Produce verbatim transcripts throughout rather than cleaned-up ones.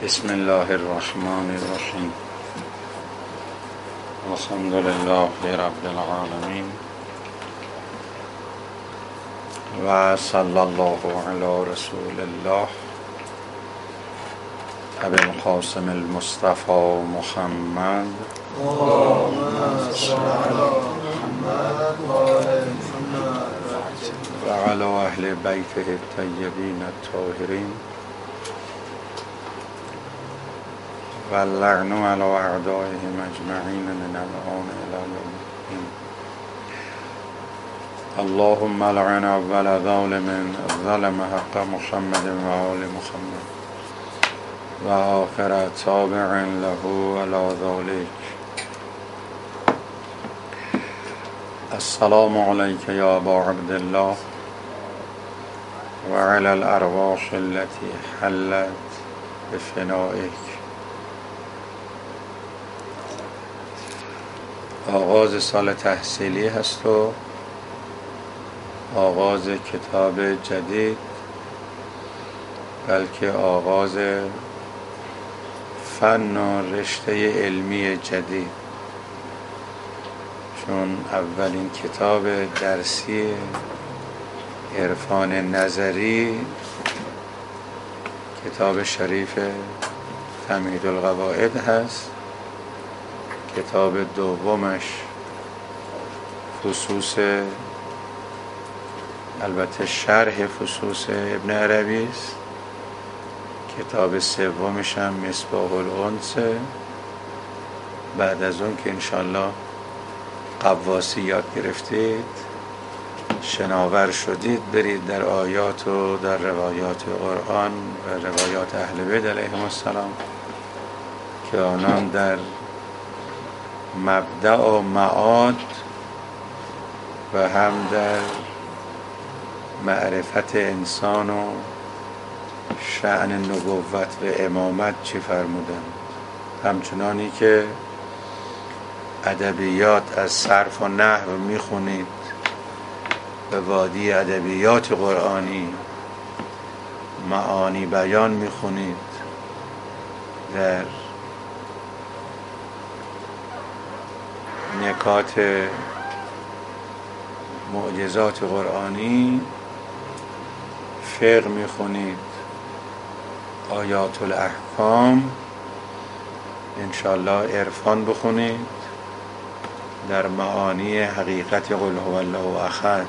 بسم الله الرحمن الرحیم. الحمد لله رب العالمین و صلی الله علی رسول الله ابی القاسم المصطفى محمد اللهم صل علی محمد و آل محمد و علی اهل بیته الطیبین الطاهرین و اللعن علی اعدائهم اجمعین من الآن الی یوم الدین. اللهم لعن اول ظالم ظلم حق محمد و آل محمد و آخر تابع له علی ذلک. السلام علیک یا ابا عبدالله و علی الارواح التي حلت بفنائک. آغاز سال تحصیلی هست و آغاز کتاب جدید، بلکه آغاز فن و رشته علمی جدید، چون اولین کتاب درسی عرفان نظری کتاب شریف تمهید القواعد هست. کتاب دومش فصوص، البته شرح فصوص ابن عربی است. کتاب سومش هم مصباح الانس. بعد از اون که انشالله قواسی یاد گرفتید، شناور شدید، برید در آیات و در روایات قرآن و روایات اهل بیت علیهم السلام که آنان در مبدأ و معاد و هم در معرفت انسان و شأن نبوت و امامت چی فرمودند. همچنانی که ادبیات از صرف و نحو میخونید، به وادی ادبیات قرآنی معانی بیان میخونید، در نکات معجزات قرآنی فقه میخونید، آیات الاحکام، انشالله عرفان بخونید، در معانی حقیقت قل هو الله احد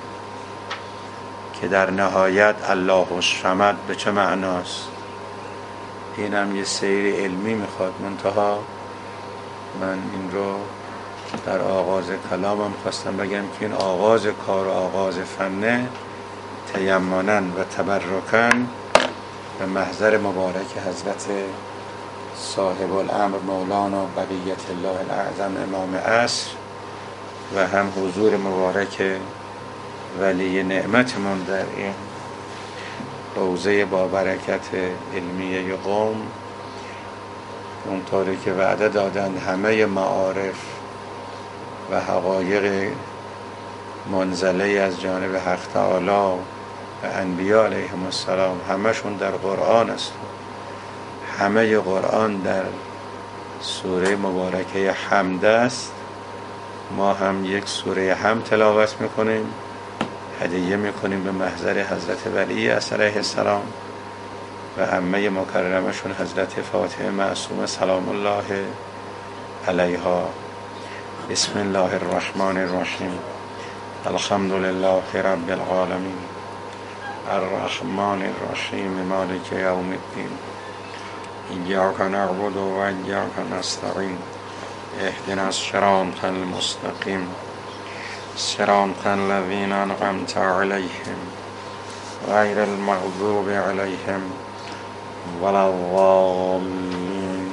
که در نهایت الله الصمد به چه معناست. این هم یه سیر علمی میخواد. منتها من این رو در آغاز کلامم خواستم بگم که این آغاز کار و آغاز فنه تیمنا و تبرکا به محضر مبارک حضرت صاحب الامر مولانا بقیت الله الاعظم امام عصر و هم حضور مبارک ولی نعمتمون در این حوزه با برکت علمیه قوم، اونطوری که وعده دادند همه معارف و حقایق منزله از جانب حق تعالی و انبیاء علیهم السلام همشون در قرآن است. همه قرآن در سوره مبارکه حمد است. ما هم یک سوره حمد تلاوت میکنیم، هدیه میکنیم به محضر حضرت ولی علیه السلام و عمه مکرمشون حضرت فاطمه معصومه سلام الله علیها. بسم الله الرحمن الرحیم. الحمد لله رب العالمین الرحمن الرحیم مالک یوم الدین ایاک نعبد و ایاک نستعین اهدنا الصراط المستقیم صراط الذین انعمت علیهم غیر المغضوب علیهم ولا الضالین.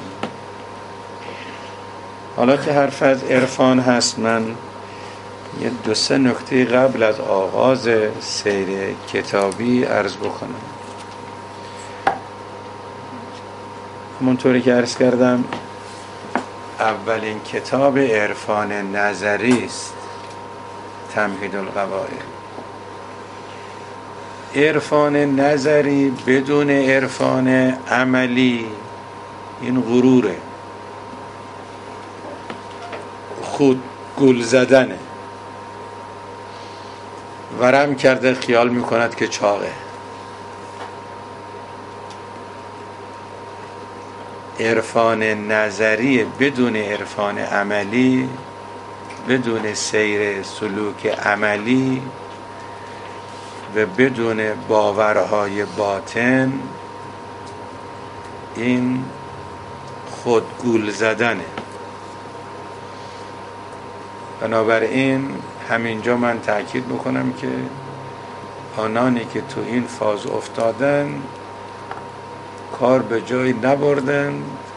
حالا که حرف از عرفان هست، من یه دو سه نکته قبل از آغاز سیر کتابی عرض بکنم. همونطوری که عرض کردم اولین کتاب عرفان نظری است تمهید القواعد. عرفان نظری بدون عرفان عملی این غروره، خود گول زدنه. ورم کرده خیال میکند که چاقه. عرفان نظری بدون عرفان عملی، بدون سیر سلوک عملی و بدون باورهای باطن، این خود گول زدنه. بنابراین همینجا من تأکید بکنم که آنانی که تو این فاز افتادن کار به جای نبردن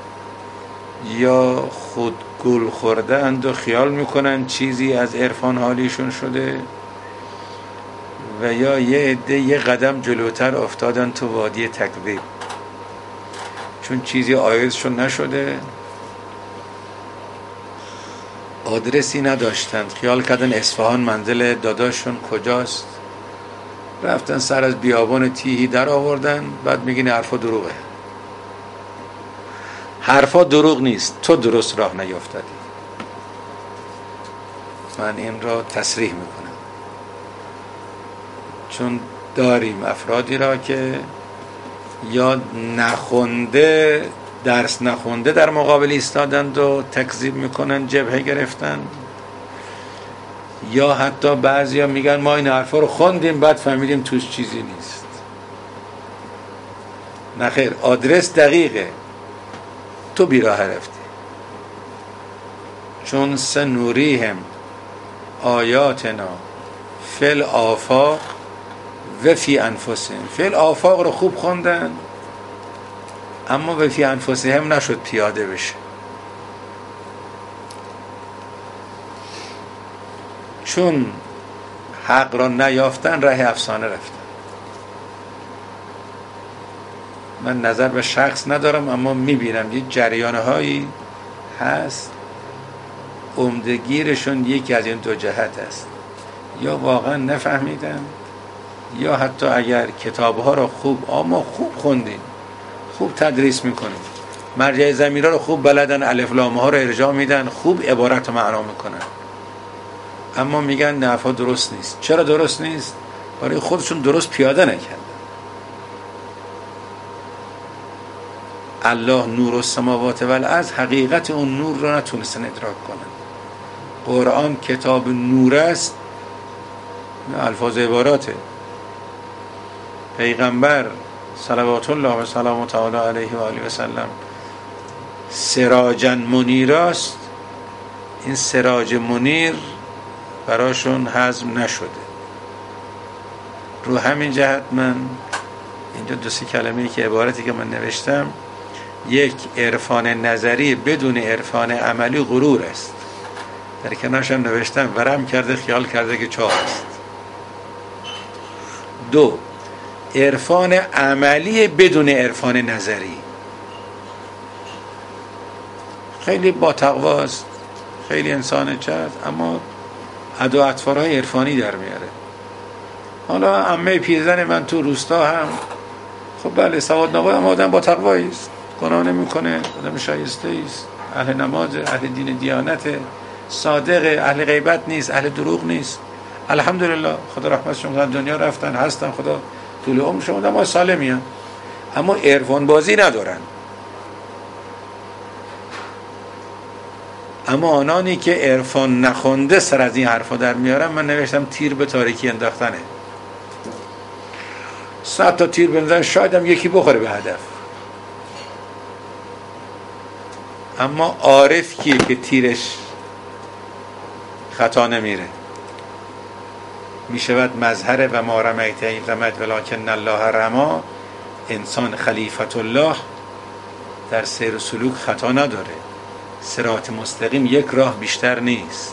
یا خود گول خوردند و خیال میکنن چیزی از عرفان حالیشون شده، و یا یه عده یه قدم جلوتر افتادن تو وادی تکذیب، چون چیزی عایزشون نشده، آدرسی نداشتند، خیال کردن اصفهان منزل داداشون کجاست، رفتن سر از بیابان تیهی در آوردن، بعد میگین حرفا دروغه. حرفا دروغ نیست، تو درست راه نیافتادی. من این را تصریح میکنم، چون داریم افرادی را که یا نخونده، درس نخونده در مقابل ایستادند و تکذیب میکنن، جبهه گرفتن، یا حتی بعضیا میگن ما این حرفا رو خوندیم بعد فهمیدیم توش چیزی نیست. نخیر، آدرس دقیقه، تو بیراه رفتی. چون سنوریهم آیاتنا فی الآفاق و فی انفسهم. فی الآفاق رو خوب خوندن اما و فی انفسهم نشد پیاده بشه، چون حق را نیافتن راه افسانه رفتن. من نظر به شخص ندارم اما میبینم یه جریانه هایی هست، عمدگیرشون یکی از این دو جهت است، یا واقعا نفهمیدن، یا حتی اگر کتابها رو خوب اما خوب خوندین، خوب تدریس میکنن، مرجع ضمیرها رو خوب بلدن، الف لام ها رو ارجاع میدن، خوب عبارت رو معنا میکنن، اما میگن نحوها درست نیست. چرا درست نیست؟ برای خودشون درست پیاده نکردن. الله نور السماوات و الارض، حقیقت اون نور رو نتونستن ادراک کنن. قرآن کتاب نور است، الفاظ عباراته. پیغمبر صلوات الله و سلام تعالی علیه و آله و سلم سراجا منیر است، این سراج منیر براشون هضم نشده. رو همین جهت من اینجا دو سه کلمه‌ای که عبارتی که من نوشتم، یک، عرفان نظری بدون عرفان عملی غرور است. در کنارش هم نوشتم ورم کرده خیال کرده که چاق است. دو، عرفان عملی بدون عرفان نظری. خیلی با تقواست، خیلی انسان چهت، اما ادا اطفارهای عرفانی در میاره. حالا عمه پیرزن من تو روستا هم خب بله سواد نوای، اما آدم با تقوایی است، گناه نمیکنه، آدم شایسته است، اهل نماز، اهل دین دیانت، صادق، اهل غیبت نیست، اهل دروغ نیست. الحمدلله، خدا رحمتشون کنه، دنیا رفتن، هستن، خدا طول عمرشون بده، ما سالمی هم. اما عرفان بازی ندارن. اما آنانی که عرفان نخونده سر از این حرفا در میارن، من نوشتم تیر به تاریکی انداختنه. صد تا تیر بندازن شاید هم یکی بخوره به هدف. اما عارف کیه که تیرش خطا نمیره؟ میشود مظهر و ما رمیت اذ رمید ولکن الله رمی. انسان خلیفت الله در سیر و سلوک خطا نداره. صراط مستقیم یک راه بیشتر نیست.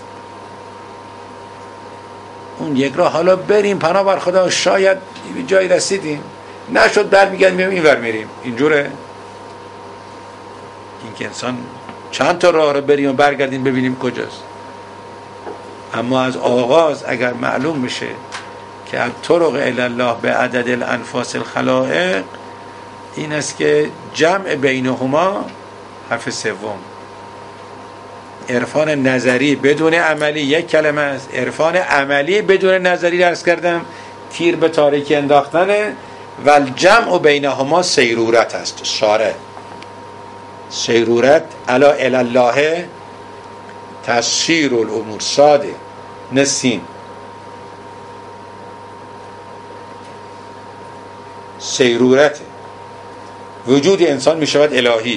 اون یک راه، حالا بریم پناه بر خدا، شاید جایی رسیدیم، نشد برمیگردیم اینور میریم. اینجوره این که انسان چند تا راه رو بریم و برگردیم ببینیم کجاست. اما از آغاز اگر معلوم بشه که الطرق الی الله به عدد الانفاس الخلائق، این است که جمع بینهما حرف سوم. عرفان نظری بدون عملی یک کلمه است. عرفان عملی بدون نظری درس کردم تیر به تاریکی انداختنه و الجمع بینهما سیرورت است. شارع سیرورت الا الله تسیر الامور ساده نسین. سیرورت وجود انسان می شود الهی.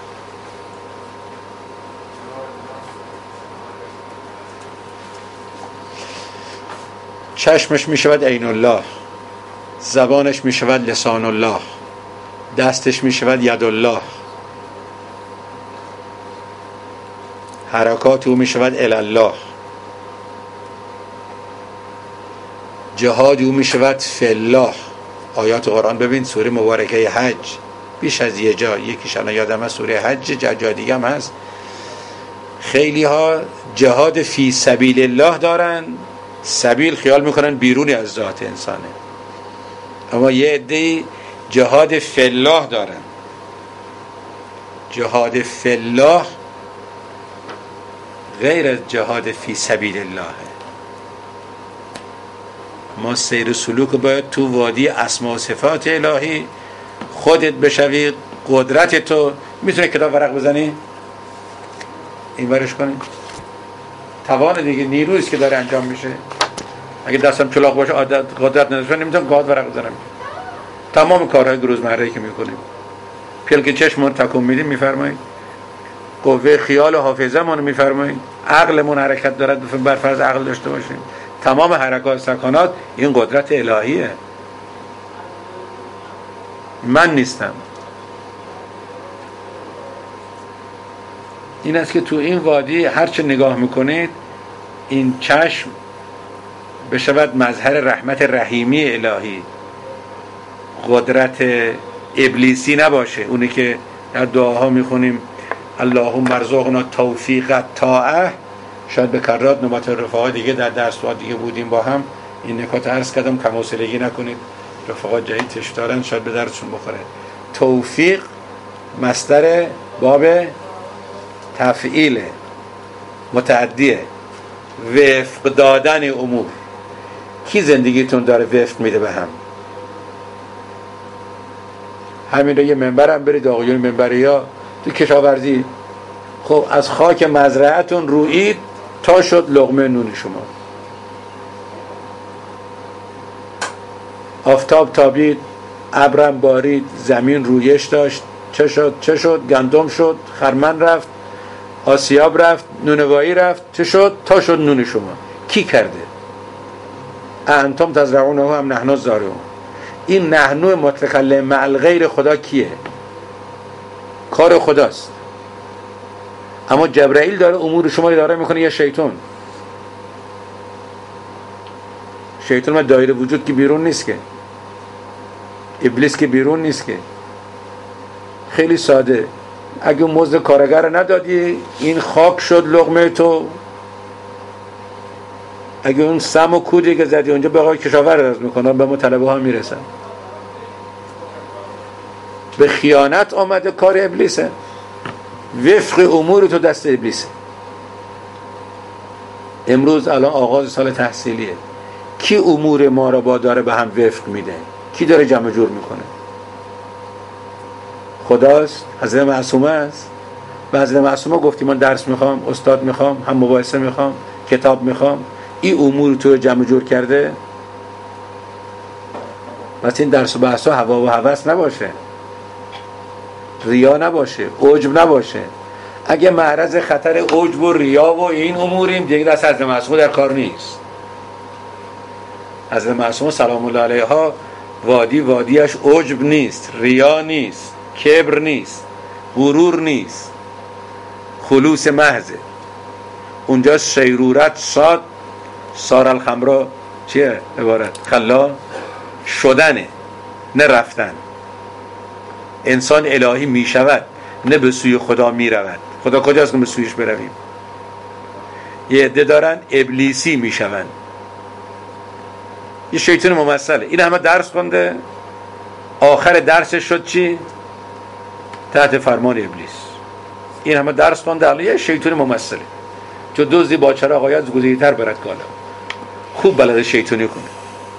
چشمش می شود عین الله، زبانش می شود لسان الله، دستش می شود ید الله، حرکات او می شود الله، جهاد او می شود فی الله. آیات قرآن ببین، سوره مبارکه حج بیش از یه جا، یکیش الان یادم هست سوره حج، جا دیگه هم هست. خیلی ها جهاد فی سبیل الله دارن، سبیل خیال میکنن بیرونی از ذات انسانه، اما یه عده جهاد فی الله دارن. جهاد فی الله غیر از جهاد فی سبیل الله. ما سیر سلوک باید تو وادی اسماء و صفات الهی خودت بشوی. قدرت تو میتونه کتاب ورق بزنی این ورش کنی، توان دیگه نیرویست که داره انجام میشه. اگه دستم چلاق باشه عادت قدرت نداشته نمیتونم گاد ورق بزنم. تمام کارهای روزمره که میکنیم، پلک چشمون تکون میدیم میفرمایید، قوه خیال و حافظه مون میفرمایید، عقلمون حرکت دارد بر فرض عقل داشته باشیم، تمام حرکات سکانات این قدرت الهیه، من نیستم. این است که تو این وادی هرچه نگاه میکنید این چشم بشود مظهر رحمت رحیمی الهی، قدرت ابلیسی نباشه. اونی که در دعاها میخونیم اللهم ارزقنا توفیق طاعه، شاید به کرات نوبت رفقا دیگه در درس‌ها دیگه بودیم با هم این نکات عرض کردم، کم حوصلگی نکنید، رفقا جدید تش دارن شاید به درسشون بخوره. توفیق مصدر باب تفعیل متعدیه، وفق دادن امور. کی زندگیتون داره وفق میده به هم؟ همین رو یه منبر هم برید آقایون منبری ها تو کشاورزی، خب از خاک مزرعتون رویید تا شد لقمه نون شما. آفتاب تابید، ابرم بارید، زمین رویش داشت، چه شد چه شد گندم شد، خرمن رفت، آسیاب رفت، نونوایی رفت، چه شد تا شد نون شما. کی کرده؟ انتم تزرعونه هم نحن الزارعون. این نحنو متکلم مع الغیر خدا کیه؟ کار خداست. اما جبرائیل داره امور شما اداره میکنه یا شیطان؟ شیطان ما دایره وجود که بیرون نیست که، ابلیس که بیرون نیست که. خیلی ساده، اگه مزد کارگر ندادی این خاک شد لقمه تو، اگه اون سم و کودی که زدی اونجا به آقای کشاور رز میکنن، به ما طلبه ها میرسن. به خیانت آمده کار ابلیسه، وفق امور تو دست ابلیسه. امروز الان آغاز سال تحصیلیه، کی امور ما را با داره به هم وفق میده؟ کی داره جمع جور میکنه؟ خداست، حضرت معصومه است. و حضرت معصومه گفتی من درس میخوام، استاد میخوام، هم مباحثه میخوام، کتاب میخوام، این امور تو جمع جور کرده. پس این درس و بحث ها هوا و هوس نباشه، ریا نباشه، عجب نباشه. اگه معرض خطر عجب و ریا و این اموریم دیگه دست حضرت معصومه در کار نیست. حضرت معصومه سلام الله علیها وادی وادیش عجب نیست، ریا نیست، کبر نیست، غرور نیست، خلوص محض. اونجا سیرورت ساد سار الخمرا چیه عبارت؟ خلا شدنه، نه رفتن. انسان الهی می شود، نه به سوی خدا می رود. خدا کجاست که به سویش برویم؟ یه عده دارن ابلیسی می شون، یه شیطان ممثله. این همه درس خونده، آخر درسش شد چی؟ تحت فرمان ابلیس. این همه درس خونده علیه شیطان ممثله، چون دزدی با چراغ آید گزیدتر برد کالا. خوب بلد شیطانی کنه،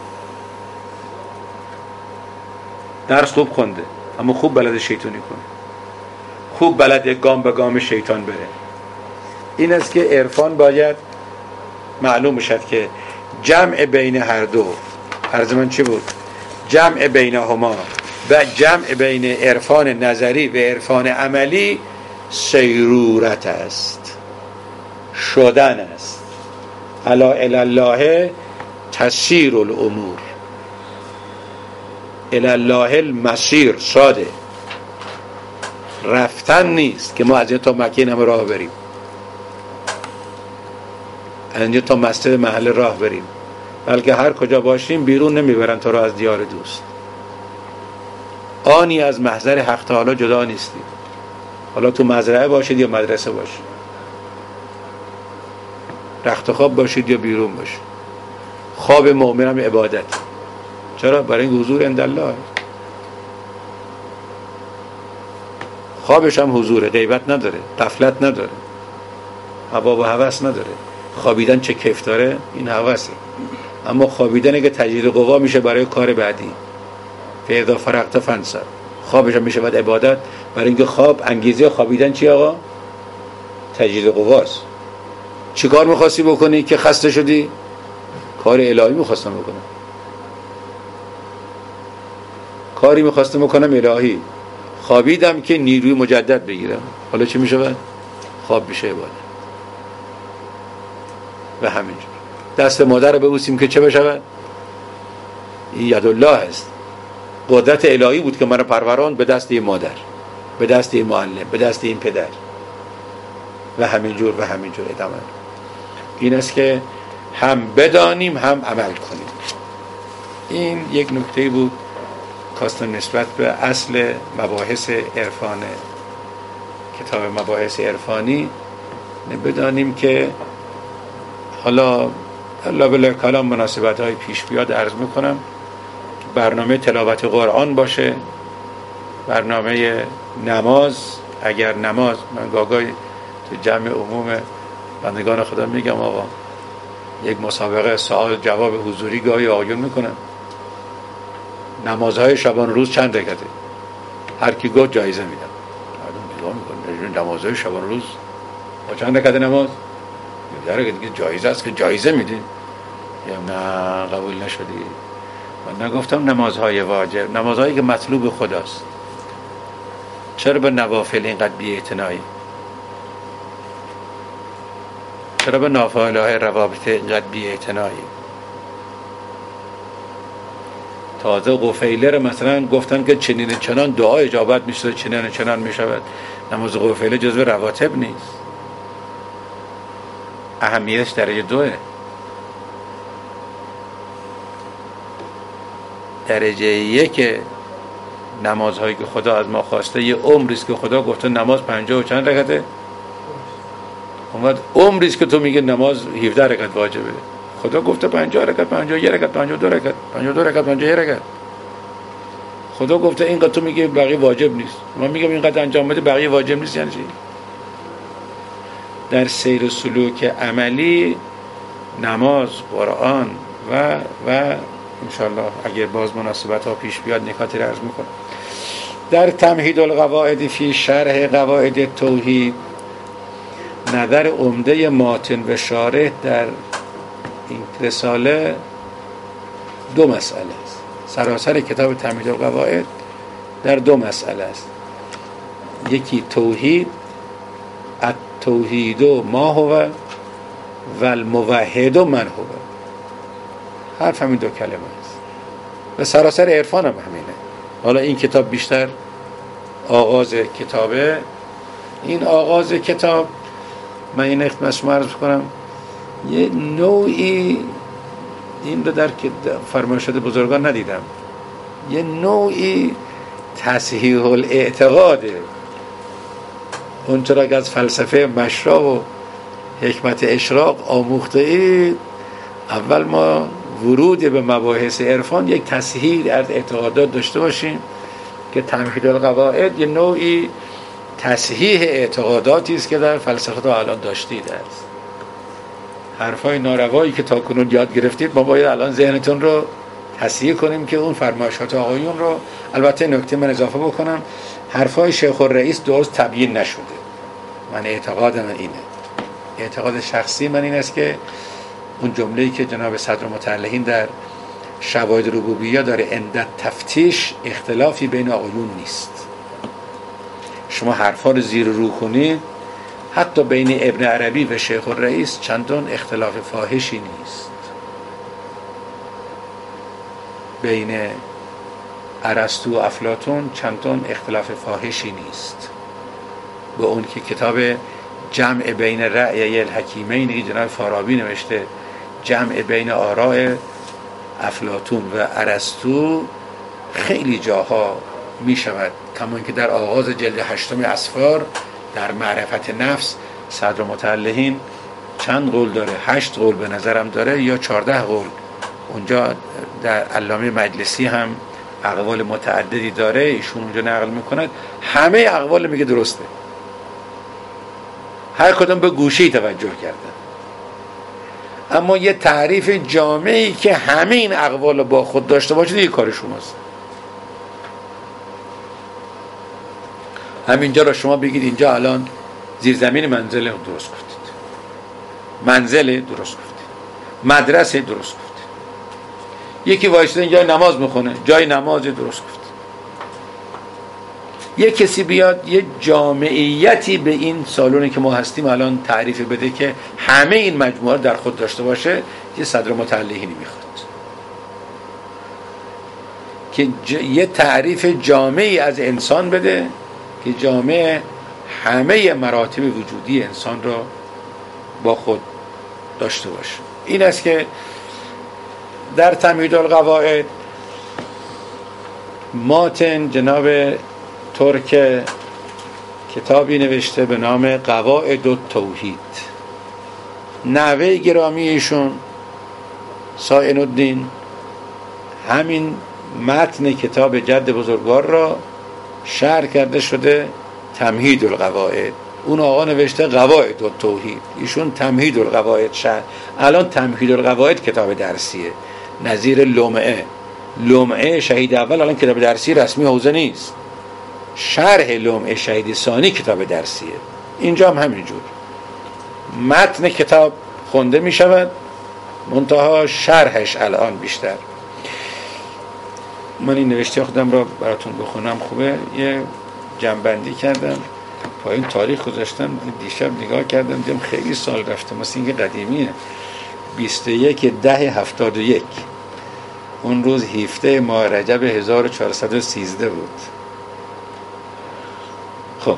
درس خوب خونده اما خوب بلد شیطانی کنه، خوب بلد گام به گام شیطان بره. این است که عرفان باید معلوم بشد که جمع بین هر دو، عرض من چی بود؟ جمع بینهما و جمع بین عرفان نظری و عرفان عملی سیرورت است، شدن است. الا الی الله تسیر الامور، الی الله المسیر، ساده رفتن نیست که ما از این تا مکه همه راه بریم، از اینجا تا مسجد محل راه بریم، بلکه هر کجا باشیم بیرون نمیبرن تا رو از دیار دوست. آنی از محضر حق تعالی جدا نیستیم، حالا تو مزرعه باشید یا مدرسه باشید، رخت خواب باشید یا بیرون باشید. خواب مؤمن هم عبادت. چرا؟ برای این حضور عند الله، خوابش هم حضوره، غیبت نداره، غفلت نداره، هوا و هوس نداره. خوابیدن چه کیف داره؟ این هوسه. اما خوابیدن که تجدید قوا میشه برای کار بعدی، فاذا فرغت فانصب. خوابش هم میشه بعد عبادت، برای اینکه خواب انگیزه خوابیدن چی آقا؟ تجدید قواست. چی کار میخواستی بکنی که خسته شدی؟ کار الهی میخواستم بکنم، کاری میخواستم بکنم الهی، خوابیدم که نیروی مجدد بگیرم. حالا چی میشه؟ خواب میشه عبادت. و همینجور دست مادر رو ببوسیم که چه بشود؟ این یدالله است، قدرت الهی بود که من رو پروراند به دست این مادر، به دست این معلم، به دست این پدر و همینجور و همینجور ادامه. این است که هم بدانیم هم عمل کنیم. این یک نکته بود خواستم نسبت به اصل مباحث عرفان کتاب مباحث عرفانی بدانیم که حالا الله بلا کلام مناسبت های پیش بیاد عرض میکنم که برنامه تلاوت قرآن باشه، برنامه نماز، اگر نماز، من گاگای تو جمع عموم بندگان خدا میگم آقا یک مسابقه سوال جواب حضوری گاهی آیون میکنن، نمازهای شبان روز چند رکعته؟ هر کی گفت جایزه میدم. مردم نگاه میکنن نمازهای شبان روز با چند رکعت نماز؟ در که دیگه جایزه است که جایزه میدین. یا نه قبول نشدی. من نگفتم نمازهای واجب، نمازهایی که مطلوب خداست. چرا به نوافل اینقدر بی‌اعتنایی؟ چرا به نافله‌های روابط اینقدر بی‌اعتنایی؟ تازه قفیله رو مثلا گفتن که چنین چنان دعا اجابت میشه، چنین چنان میشود. نماز قفیله جزو رواتب نیست، اهمیتش درجه دوه. درجه یک نمازهایی که خدا از ما خواسته یه عمریست که خدا گفته نماز پنجاه و چند رکعته، اومد عمریست که تو میگه نماز هفده رکعت واجبه. خدا گفته پنجاه رکعت، پنجاه و یک رکعت، پنجاه و دو رکعت، پنجاه و دو رکعت، پنجاه و یک رکعت. خدا گفته اینقدر، تو میگه بقیه واجب نیست. من میگم اینقدر انجام بده بقیه واجب نیست. یعنی چی؟ در سیر و سلوک عملی نماز، قرآن و و انشالله اگر باز مناسبت ها پیش بیاد نکاتی را عرض میکنم. در تمهید القواعد فی شرح قواعد توحید، نظر عمده ماتن و شارح در این رساله دو مسئله است. سراسر کتاب تمهید القواعد در دو مسئله است. یکی توحید، التوحید ما هو و الموحد من هو. حرف همین دو کلمه است و سراسر عرفان هم همینه. حالا این کتاب بیشتر آغاز کتابه. این آغاز کتاب من این اخت شما عرض کنم یه نوعی این رو در فرمایشات بزرگان ندیدم، یه نوعی تصحیح الاعتقاده. اونطور که از فلسفه مشرا و حکمت اشراق آموخته اید، اول ما ورود به مباحث عرفان یک تصحیح از اعتقادات داشته باشیم که تمهید القواعد یه نوعی تصحیح اعتقاداتی است که در فلسفه تا الان داشتید است. حرفای ناروایی که تا کنون یاد گرفتید ما باید الان ذهنتون رو تصحیح کنیم که اون فرمایشات آقایون رو، البته نکته من اضافه بکنم، حرفای شیخ الرئیس درست تبیین نشده. من اعتقاد من اینه، اعتقاد شخصی من این است که اون جمله‌ای که جناب صدر متعلقین در شواهد ربوبیه داره، عند تفتیش اختلافی بین آقایون نیست. شما حرفا رو زیر رو کنید، حتی بین ابن عربی و شیخ الرئیس چندان اختلاف فاحشی نیست. بین ارسطو و افلاطون چندان اختلاف فاحشی نیست. به اون که کتاب جمع بین رأی الحکیمین که جناب فارابی نوشته، جمع بین آراء افلاطون و ارسطو، خیلی جاها می شود، کما که در آغاز جلد هشتم اسفار در معرفت نفس صدر متعلقین چند قول داره، هشت قول به نظرم داره یا چارده قول. اونجا در علامه مجلسی هم اقوال متعددی داره، ایشون اونجا نقل میکند، همه اقوال میگه درسته، هر کدوم به گوشه‌ای توجه کردن. اما یه تعریف جامعی که همه این اقوال با خود داشته باشه دیگه کار شماست. همینجا رو شما بگید اینجا الان زیرزمین منزل درست گفتید، منزل درست گفتید، مدرسه درست گفتید، یکی وایساده اینجا نماز میخونه، جای نماز درست گفتید. یک کسی بیاد یه جامعیتی به این سالونی که ما هستیم الان تعریف بده که همه این مجموعه در خود داشته باشه، یه صدر متعلقینی میخواد که ج... یه تعریف جامعی از انسان بده که جامعه همه مراتب وجودی انسان را با خود داشته باشه. این است که در تمهید القواعد ماتن جناب ترک کتابی نوشته به نام قواعد التوحید. نحوه گرامی ایشون سائن الدین همین متن کتاب جد بزرگوار را شرح کرده شده تمهید القواعد. اون آقا نوشته قواعد التوحید، ایشون تمهید القواعد شرح. الان تمهید القواعد کتاب درسیه، نظیر لمعه. لمعه شهید اول الان کتاب درسی رسمی حوزه نیست، شرح لمعه شهید ثانی کتاب درسیه. اینجا هم همینجور متن کتاب خونده می شود، منتها شرحش الان بیشتر. من این نوشته خودم را براتون بخونم خوبه. یه جنبندی کردم، پایین تاریخ گذاشتم، دیشب نگاه کردم دیدم خیلی سال رفته، مثل اینکه قدیمیه. بیست و یک ده هفتاد و یک، اون روز هفده ماه رجب هزار و چهارصد و سیزده بود. خب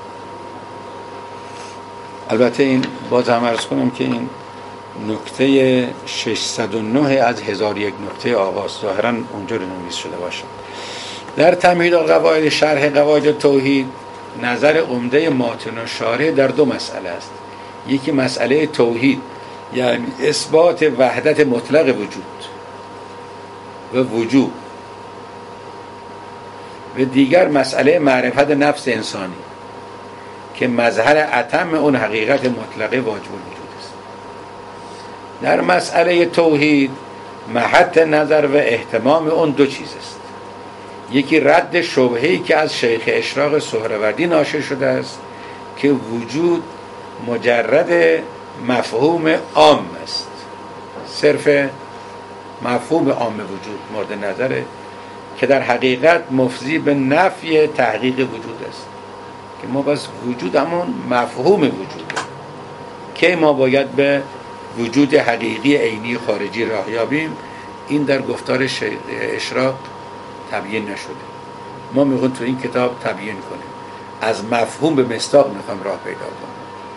البته این باز هم عرض کنم که این نکته ششصد و نه از هزار و یک نکته آغاز ظاهرا اونجا رو نویس شده باشه. در تمهید القواعد شرح قواعد توحید نظر عمده ماتن و شارح در دو مسئله است. یکی مسئله توحید یعنی اثبات وحدت مطلق وجود و وجود، و دیگر مسئله معرفت نفس انسانی که مظهر اتم اون حقیقت مطلقه واجب الوجود است. در مسئله توحید محط نظر و اهتمام اون دو چیز است. یکی رد شبهه‌ای که از شیخ اشراق سهروردی ناشر شده است که وجود مجرد مفهوم عام است، صرف مفهوم عام وجود مورد نظره که در حقیقت مفضی به نفی تحقیق وجود است، که ما بس وجود همون مفهوم وجوده که ما باید به وجود حقیقی عینی خارجی راه یابیم. این در گفتار اشراق تبیین نشده، ما میخوایم تو این کتاب تبیین کنیم. از مفهوم به مصداق میخوایم راه پیدا کنیم،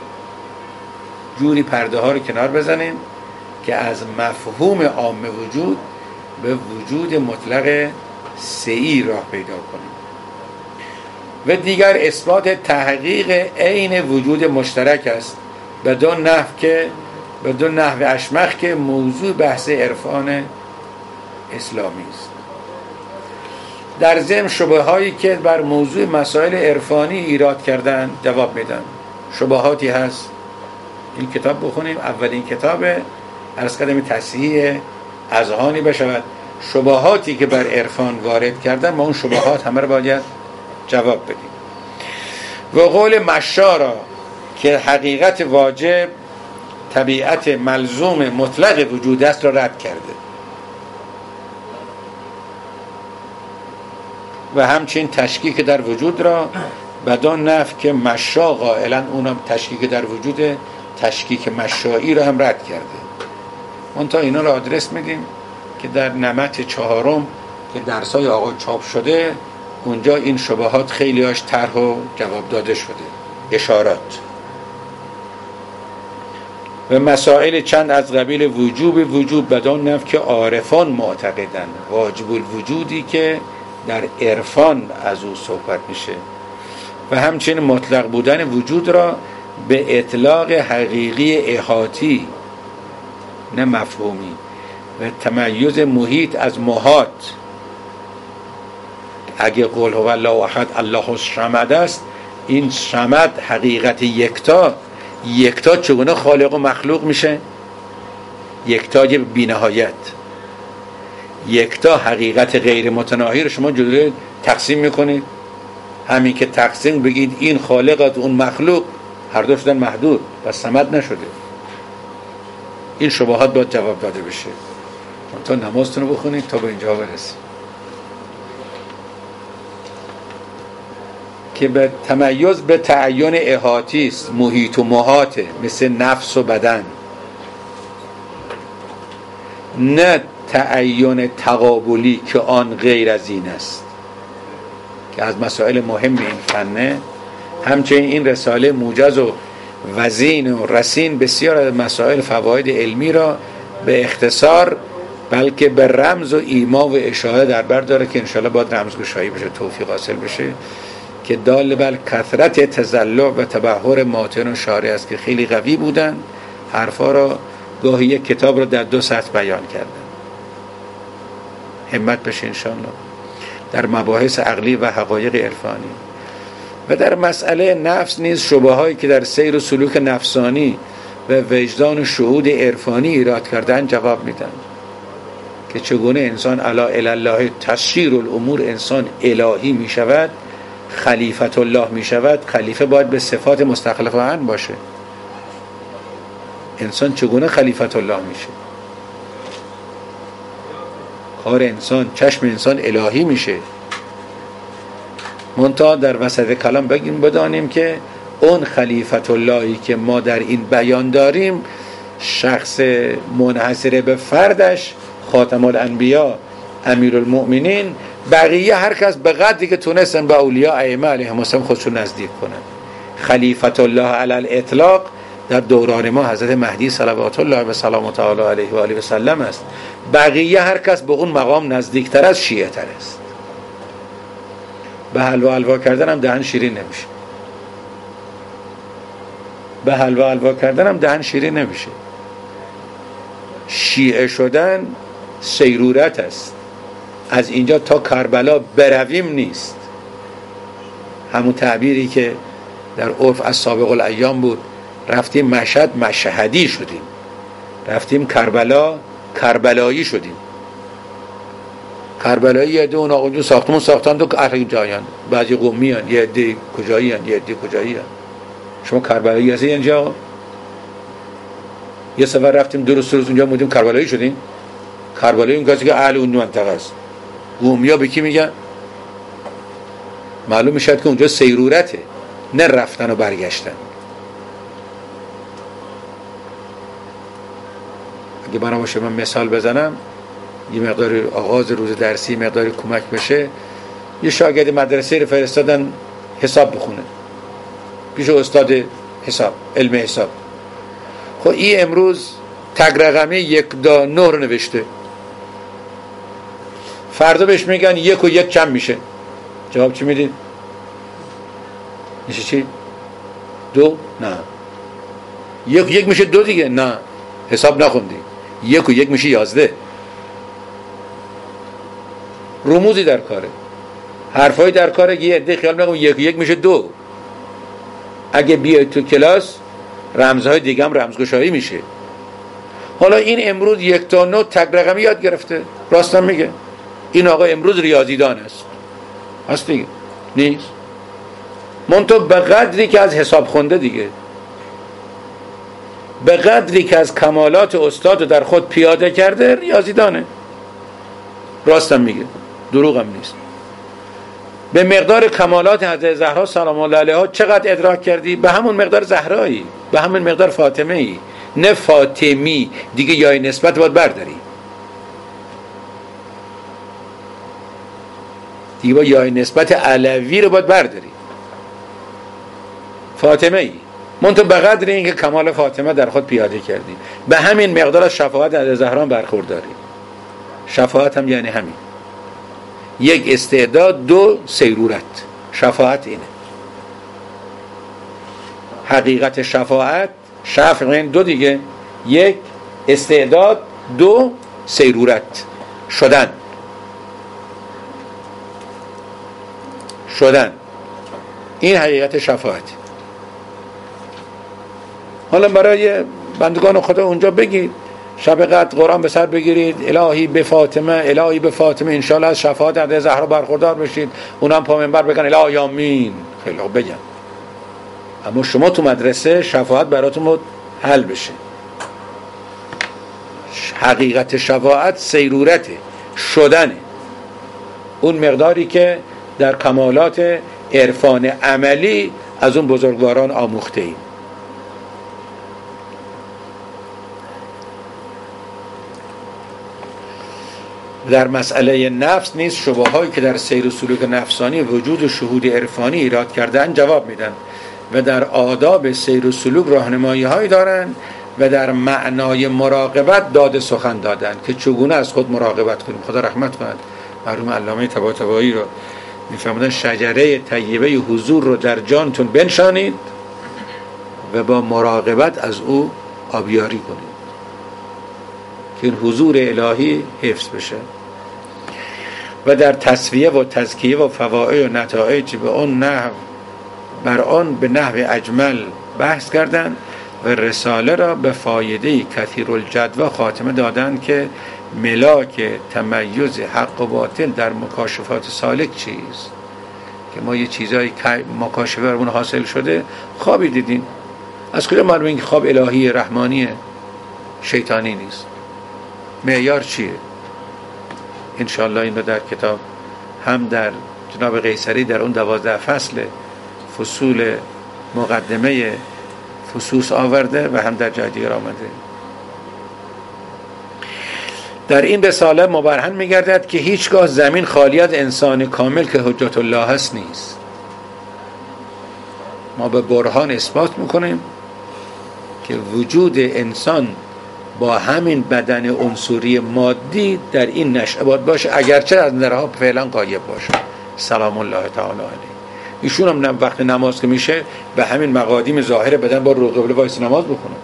جوری پرده ها رو کنار بزنیم که از مفهوم عام وجود به وجود مطلق سعی راه پیدا کنیم. و دیگر اثبات تحقیق عین وجود مشترک است بدون نحو که بدون نحو اشمخ که موضوع بحث عرفان اسلامی است. در ضمن شبههایی که بر موضوع مسائل عرفانی ایراد کردن جواب میدن. شبهاتی هست، این کتاب بخونیم، اولین کتاب عرض کردم تصحیح اذهانی بشود. شبهاتی که بر عرفان وارد کردن ما اون شبهات همه رو باید جواب بدیم. و قول مشارا که حقیقت واجب طبیعت ملزوم مطلق وجود است را رد کرده و همچنین تشکیک در وجود را بدان نفع که مشا قائلا اونم تشکیک در وجود تشکیک مشایی را هم رد کرده. منتها اینا را آدرس میدیم که در نمط چهارم که درسای آقا چاپ شده اونجا این شبهات خیلی هاش طرح و جواب داده شده، اشارات و مسائل چند از قبیل وجوب وجوب بدان نفع که عارفان معتقدن واجب الوجودی که در عرفان از او صحبت میشه و همچنین مطلق بودن وجود را به اطلاق حقیقی احاطی نه مفهومی و تمیز محیط از محاط. اگه قول هو الله احد الله الصمد است، این صمد حقیقت یکتا، یکتا چگونه خالق و مخلوق میشه؟ یکتای بی نهایت، یکتا حقیقت غیر متناهی رو شما جلوی تقسیم میکنید، همین که تقسیم بگید این خالقت اون مخلوق، هر دو شدن محدود و صمد نشده. این شبهات باید جواب داده بشه. تا نمازتون رو بخونید تا به اینجا برسید که به تمیز به تعین احاطی است، محیط و محاطه، مثل نفس و بدن، نه تعین تقابلی که آن غیر از این است که از مسائل مهم این فنه. همچنین این رساله موجز و وزین و رسین بسیار از مسائل فواید علمی را به اختصار بلکه به رمز و ایما و اشاره در بر داره که انشاءالله باید رمزگشایی بشه، توفیق حاصل بشه، که دال بر کثرت تزلع و تبحر ماتن و شارع است که خیلی قوی بودن، حرفا را گاهی یک کتاب را در دو سطح بیان کردن. همت بشه انشاءالله در مباحث عقلی و حقایق عرفانی. و در مسئله نفس نیز شبههایی که در سیر و سلوک نفسانی و وجدان و شهود عرفانی ایراد کردن جواب میدن که چگونه انسان علا الله تسخیر الامور، انسان الهی می شود، خلیفت الله می شود. خلیفه باید به صفات مستخلفه عن باشه. انسان چگونه خلیفت الله میشه؟ کار انسان، چشم انسان الهی میشه. منتها در وسط کلام بگیم بدانیم که اون خلیفت اللهی که ما در این بیان داریم شخص منحصر به فردش، خاتم الانبیا، امیر المؤمنین، بقیه هر کس به قدری که تونستن به اولیاء ائمه علیهم السلام خودشون نزدیک کنن. خلیفت الله علی الاطلاق در دوران ما حضرت مهدی صلوات الله و سلام تعالی علیه و آله و سلم است. بقیه هر کس به اون مقام نزدیکتر از شیعه تر است. به حلوا حلوا کردن هم دهن شیرین نمیشه. به حلوا حلوا کردن هم دهن شیرین نمیشه. شیعه شدن سیرورت است. از اینجا تا کربلا برویم نیست. همون تعبیری که در عرف از سابق الایام بود، رفتیم مشهد مشهدی شدیم، رفتیم کربلا کربلایی شدیم. کربلایی یه عده اون آقا ساختمون ساختن دو اهل جایان، بعضی قومی هن، یه عده کجایی هن، یه عده کجایی هن. شما کربلایی هستی اینجا؟ یه سفر رفتیم درست روز اونجا بودیم کربلایی شدیم. کربلایی اون کسی که اهل اون منطقه است. قومی ها به کی میگن؟ معلوم میشه که اونجا سیرورته، نه رفتن و برگشتن. اگه برام باشه من مثال بزنم، یه مقدار آغاز روز درسی مقدار کمک بشه. یه شاگرد مدرسه رو فرستادن حساب بخونه پیش استاد حساب، علم حساب. خب این امروز تگ رقمی یک دا نه رو نوشته، فردا بهش میگن یک و یک چند میشه؟ جواب چی میدید؟ میشه چی؟ دو؟ نه. یک و یک میشه دو دیگه؟ نه، حساب نخوندی. یک و یک میشه یازده. رموزی در کاره. حرفای در کار یه عده خیال میکنم یک یک میشه دو. اگه بیای تو کلاس رمزهای دیگه هم رمزگشایی میشه. حالا این امروز یک تا نه تک رقمی یاد گرفته، راستم میگه این آقا امروز ریاضیدان است، هست دیگه؟ نیست. منتها به قدری که از حساب خونده دیگه، به قدری که از کمالات استاد رو در خود پیاده کرده ریاضیدانه. راستم میگه، دروغم نیست. به مقدار کمالات حضرت زهرا سلام الله علیها چقدر ادراک کردی؟ به همون مقدار زهرایی، به همون مقدار فاطمه ای، نه فاطمی. دیگه یای نسبت باید برداری، دیگه با یای نسبت علوی رو باید برداری. فاطمه ای منتها به قدر اینکه کمال فاطمه در خود پیاده کردی، به همین مقدار از شفاعت حضرت زهرا برخورداری. شفاعت هم یعنی همین، یک استعداد، دو سیرورت. شفاعت اینه. حقیقت شفاعت، شفع این دو دیگه، یک استعداد، دو سیرورت، شدن. شدن این حقیقت شفاعت. حالا برای بندگان خدا اونجا بگید شب قدر قرآن به سر بگیرید، الهی به فاطمه، الهی به فاطمه، انشاءالله از شفاعت حضرت زهرا برخوردار بشید. اونم پا منبر بگن الهی آمین. خیلی خوب بگم، اما شما تو مدرسه شفاعت براتون حل بشه. حقیقت شفاعت سیرورته، شدنه، اون مقداری که در کمالات عرفان عملی از اون بزرگواران آموخته ایم. در مسئله نفس نیز شبههایی که در سیر و سلوک نفسانی وجود و شهود عرفانی ایراد کردن جواب میدن و در آداب سیر و سلوک راهنمایی هایی دارن و در معنای مراقبت داد سخن دادن که چگونه از خود مراقبت کنیم. خدا رحمت کند مرحوم علامه طباطبایی رو، میفهمدن شجره طیبه حضور رو در جانتون بنشانید و با مراقبت از او آبیاری کنید که این حضور الهی حفظ بشه. و در تصفیه و تزکیه و فواید و نتایج به اون نحو بر آن به نحو اجمل بحث کردند و رساله را به فایده کثیر الجدوى خاتمه دادند که ملاک تمیز حق و باطل در مکاشفات سالک چیست، که ما یه چیزایی مکاشفه برمون حاصل شده. خوابی دیدین، از کجا معلومه این خواب الهی رحمانیه شیطانی نیست؟ معیار چیه؟ انشاءالله این رو در کتاب هم در جناب قیصری در اون دوازده فصل فصول مقدمه فصوص آورده و هم در جای دیگر آمده. در این رساله مبرهن می‌گردد که هیچگاه زمین خالی از انسان کامل که حجت الله هست نیست. ما به برهان اثبات میکنیم که وجود انسان با همین بدن عنصری مادی در این نشأه باید باشه، اگرچه از نرها فعلا غایب باشه. سلام الله تعالی علیه. ایشون هم وقت نماز که میشه به همین مقادیم ظاهر بدن با رو قبله وایس نماز بخونه،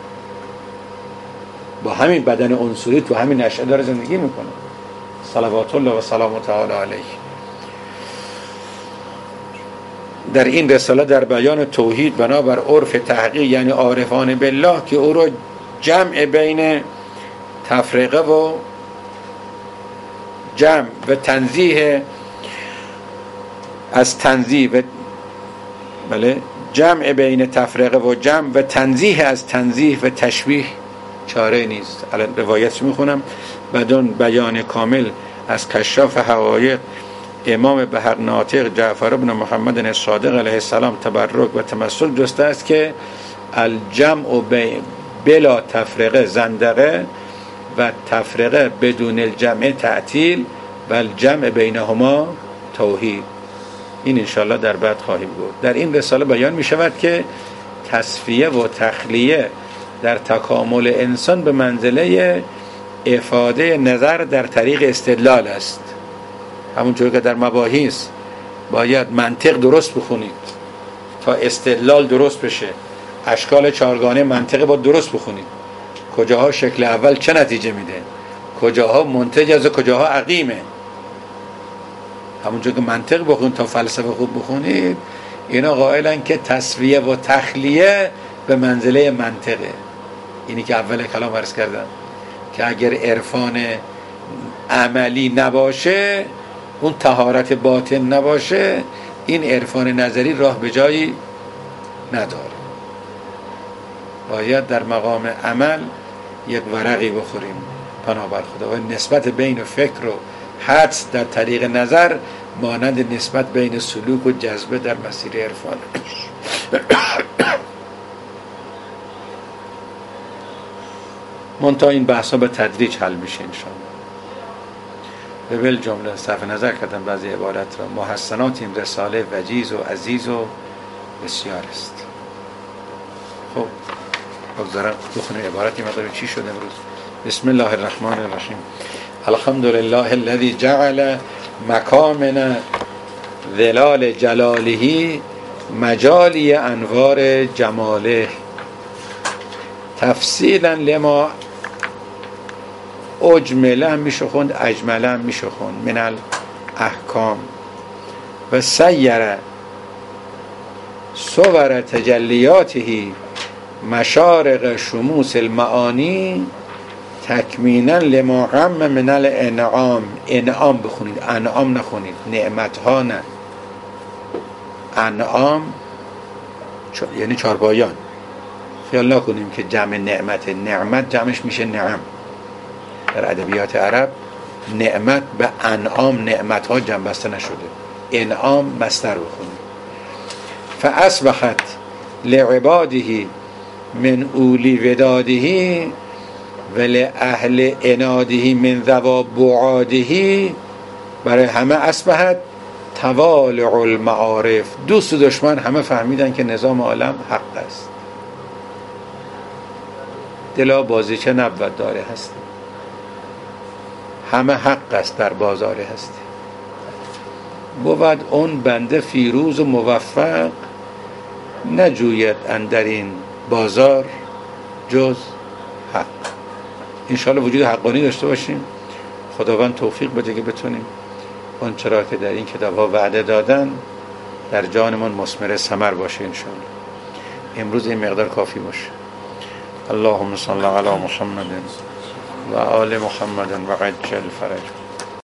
با همین بدن عنصری تو همین نشأه داره زندگی میکنه. صلوات الله و سلام تعالی علیه. در این رساله در بیان توحید بنابر عرف تحقیق یعنی عارفان بالله که او رو جمع بین تفریقه و جمع و تنزیه از تنزیه و بله جمع بین تفریقه و جمع و تنزیه از تنزیه و تشبیه چاره نیست. الان روایتش میخونم. بدون بیان کامل از کشاف حقایق امام بحر ناطق جعفر بن محمد الصادق علیه السلام تبرک و تمثل جسته است که الجمع بلا تفرقه زندقه و تفرقه بدون الجمع تعطیل و الجمع بینهما توحید. این انشاءالله در بعد خواهیم گفت. در این رساله بیان می شود که تصفیه و تخلیه در تکامل انسان به منزله افاده نظر در طریق استدلال است. همونجور که در مباحث باید منطق درست بخونید تا استدلال درست بشه. اشکال چهارگانه منطق باید درست بخونید. کجاها شکل اول چه نتیجه میده، کجاها منتج از کجاها عقیمه. همونجور که منطق بخون تا فلسفه خوب بخونید، اینا قائلن که تسویه و تخلیه به منزله منطقه. اینی که اول کلام عرض کردم که اگر عرفان عملی نباشه، اون طهارت باطن نباشه، این عرفان نظری راه به جایی نداره. باید در مقام عمل یک ورقی بخوریم پناه بر خدا. و نسبت بین فکر و حدس در طریق نظر مانند نسبت بین سلوک و جذبه در مسیر عرفان. منتها این بحثا به تدریج حل میشه انشاءالله. به بل جمله صرف نظر کردم بعضی عبارت را. محسنات این رساله وجیز و عزیز و بسیار است. خب بگذارم بخونه عبارتی مقدار چی شده امروز. بسم الله الرحمن الرحیم. الحمد لله الذي جعل مکامن ظلال جلاله مجالی انوار جماله تفصیلا لما اجمله هم میشه خوند، اجمله هم میشه خوند، من الاحکام و سیر صور تجلیاته مشارق شموس المعانی تکمینا لما غم من الانعام. انعام بخونید، انعام نخونید، نعمت ها نه. انعام یعنی چارپایان. خیال نکنیم که جمع نعمت، نعمت جمعش میشه نعم. در ادبیات عرب نعمت به انعام، نعمت ها جمع بسته نشده. انعام مصدر بخونید. فاصبحت لعباده من اولی وداده ولأهل اناده من ذواب بعاده. برای همه اصبحت توالع المعارف. دوست و دشمن همه فهمیدن که نظام عالم حق است. دلا بازیچه نبود داره هستی، همه حق است در بازار هستی. بود اون بنده فیروز و موفق نجوید اندر این بازار جز حق. انشاءالله وجود حقانی داشته باشیم. خداوند توفیق بده که بتونیم اون چرا که در این کتاب ها وعده دادن در جانمون مثمر ثمر باشه انشاءالله. امروز این مقدار کافی باشه. اللهم صل علی محمد و آل محمد و عجل فرج.